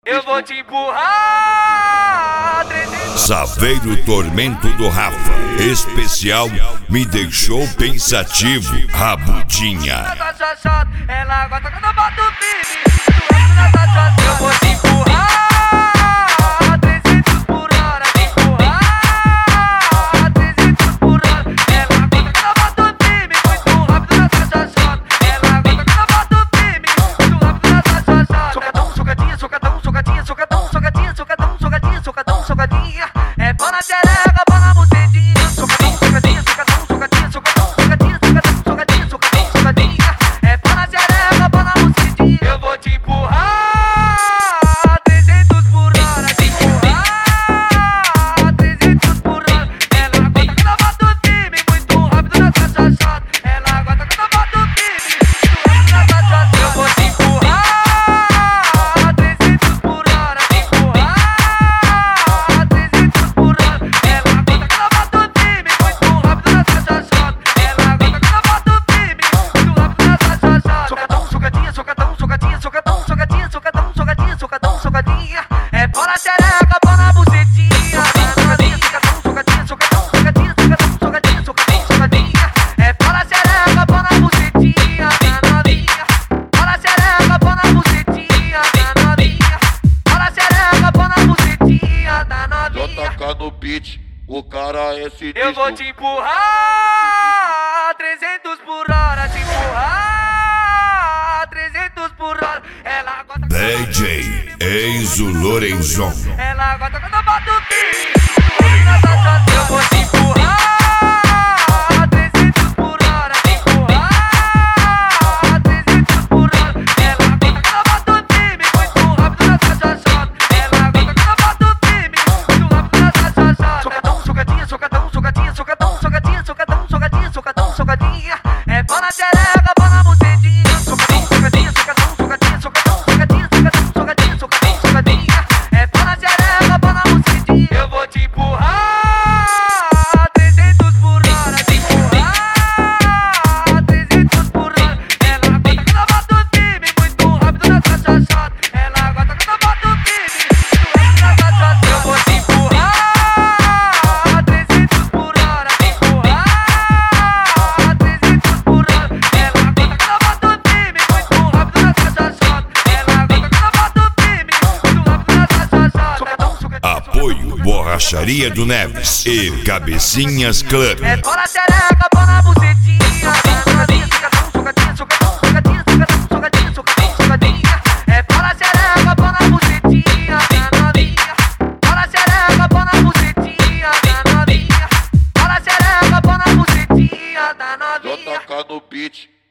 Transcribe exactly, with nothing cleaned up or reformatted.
Eu vou te empurrar. Saveiro Tormento do Rafa. Especial Me Deixou Pensativo, Rabudinha. Ela gosta quando eu boto o pibe. Eu vou te empurrar. trezentos por hora. Empurrar. trezentos por hora. Ela gosta quando eu boto o pibe. Muito rápido nessa chachota. Ela gosta quando eu boto o pibe. Muito rápido nessa chachota. Socadão, socadinha, socadão, socadinha, socadão, socadinha, socadão, socadinha, socadão, socadinha. É pau na xereca, pau na bucetinha. Socadão, socadinha, socadão, socadinha, socadão, socadinha, socadão, socadinha, socadão, socadinha. É pau na xereca, pau na bucetinha. Eu vou te empurrar. trezentos por hora. Empurrar. trezentos por hora. Ela gosta quando eu boto o time. Muito rápido nessa chachota. Ela gosta quando eu boto o time. Muito rápido nessa chachota. Eu vou te empurrar. trezentos por hora. Empurrar. trezentos por hora. Ela gosta quando eu boto o time. Muito rápido nessa chachota. Ela gosta quando eu boto o time. Muito rápido nessa chachota. Socadão, socadinha, socadão, socadinha, socadão, socadinha, socadão, socadinha, socadão, socadinha. É pau na xereca, pau na bucetinha. Socadinha, socadão, socadinha, socadão, socadinha, socadão, socadinha, socadão, socadinha. É pau na xereca, pau na bucetinha, na novinha. Pau na xereca, pau na bucetinha, na novinha. Pau na xereca, pau na bucetinha, na Só novinha. tacar no beat, o cara é sinistro. Eu vou te empurrar. trezentos por hora, te empurrar. trezentos por hora. Ela gosta quando eu D J Enzo Lorenzon. Ela gosta quando eu boto o pibe. Eu vou te empurrar. trezentos por hora. Empurrar. trezentos por hora. Ela gosta quando eu boto o pibe. Muito rápido nessa chachota. Ela gosta quando eu boto o pibe. Muito rápido nessa chachota. Socadão, socadinha, socadão, socadinha, socadão, socadinha, socadão, socadinha, socadão, socadinha. É pau na xereca, pau na bucetinha. Socadão, socadinha, socadão, socadinha, socadão, socadinha, socadão, socadinha, socadão, socadinha. É pau na xereca, pau na bucetinha. Eu vou te empurrar. trezentos por hora. Empurrar. trezentos por hora. Ela gosta quando eu boto o time. Muito rápido nessa chachota. Ela gosta quando eu boto o time. Muito rápido nessa chachota. Eu vou te empurrar. trezentos por hora. Empurrar. trezentos por hora. Ela gosta quando eu boto o time. Muito rápido nessa chachota. Ela gosta quando eu boto o time. Muito rápido nessa chachota. Socadão, socadinha. Apoio Borracharia do Neves e Cabecinhas Club. É pau na xereca, pau na bucetinha. Socadinha, socadão, socadinha, socadão, socadinha, socadão, socadinha, socadão, socadinha. É pau na xereca, pau na bucetinha, na novinha. Pau na xereca, pau na bucetinha, na novinha. Pau na xereca, pau na bucetinha, na Só novinha. tacar no beat,